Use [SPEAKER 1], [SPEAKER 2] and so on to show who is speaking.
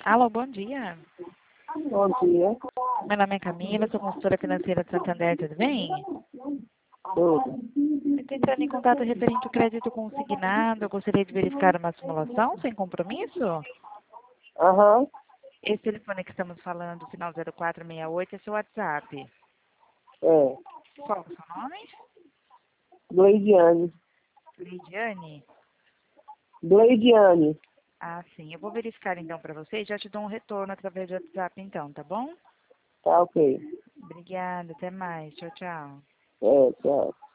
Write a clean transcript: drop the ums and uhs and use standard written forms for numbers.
[SPEAKER 1] Alô, bom dia.
[SPEAKER 2] Bom dia.
[SPEAKER 1] Meu nome é Camila, sou consultora financeira de Santander, tudo bem?
[SPEAKER 2] Tudo.
[SPEAKER 1] Estou entrando em contato referente ao crédito consignado. Eu gostaria de verificar uma simulação sem compromisso.
[SPEAKER 2] Aham.
[SPEAKER 1] Esse telefone que estamos falando, final 0468, é seu WhatsApp.
[SPEAKER 2] É.
[SPEAKER 1] Qual é o seu nome?
[SPEAKER 2] Gleidiane.
[SPEAKER 1] Lidiane?
[SPEAKER 2] Gleidiane.
[SPEAKER 1] Ah, sim. Eu vou verificar então para você e já te dou um retorno através do WhatsApp então, tá bom?
[SPEAKER 2] Tá ok.
[SPEAKER 1] Obrigada, até mais. Tchau, tchau.
[SPEAKER 2] É, tchau.